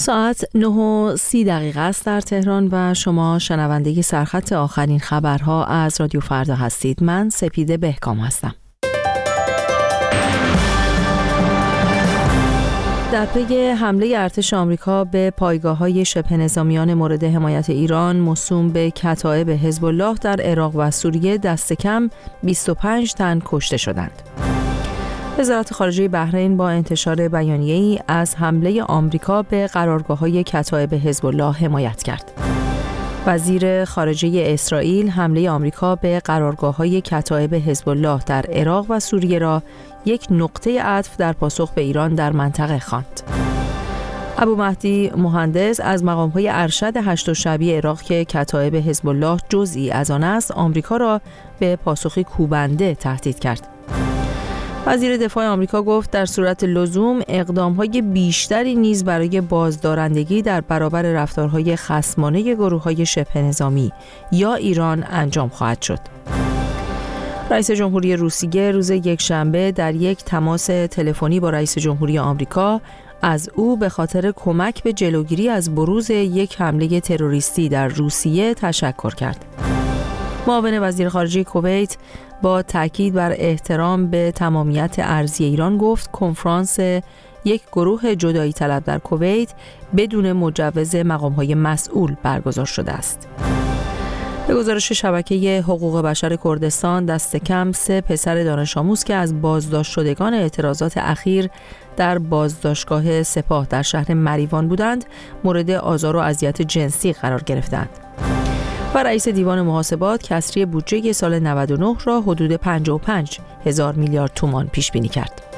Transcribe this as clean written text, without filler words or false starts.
ساعت 9:30 است در تهران و شما شنونده سرخط آخرین خبرها از رادیو فردا هستید. من سپیده بهکام هستم. در پی حمله ارتش آمریکا به پایگاه‌های شبه نظامیان مورد حمایت ایران موسوم به کتایب حزب الله در عراق و سوریه دست کم 25 تن کشته شدند. وزارت خارجه بحرین با انتشار بیانیه‌ای از حمله آمریکا به قرارگاه‌های کتایب حزب الله حمایت کرد. وزیر خارجه اسرائیل حمله آمریکا به قرارگاه‌های کتایب حزب الله در عراق و سوریه را یک نقطه عطف در پاسخ به ایران در منطقه خواند. ابومهدی مهندس از مقام‌های ارشد هشت شعبی عراق که کتایب حزب الله جزئی از آن است، آمریکا را به پاسخی کوبنده تهدید کرد. وزیر دفاع آمریکا گفت در صورت لزوم اقدام‌های بیشتری نیز برای بازدارندگی در برابر رفتارهای خصمانه گروه‌های شبه نظامی یا ایران انجام خواهد شد. رئیس جمهوری روسیه روز یکشنبه در یک تماس تلفنی با رئیس جمهوری آمریکا از او به خاطر کمک به جلوگیری از بروز یک حمله تروریستی در روسیه تشکر کرد. معاون وزیر خارجه کویت با تاکید بر احترام به تمامیت ارضی ایران گفت کنفرانس یک گروه جدایی طلب در کویت بدون مجوز مقام‌های مسئول برگزار شده است. به گزارش شبکه حقوق بشر کردستان دست کم 3 پسر دانش آموز که از بازداشت شدگان اعتراضات اخیر در بازداشتگاه سپاه در شهر مریوان بودند مورد آزار و اذیت جنسی قرار گرفتند. و رئیس دیوان محاسبات کسری بودجه سال 99 را حدود 55,000 میلیارد تومان پیش بینی کرد.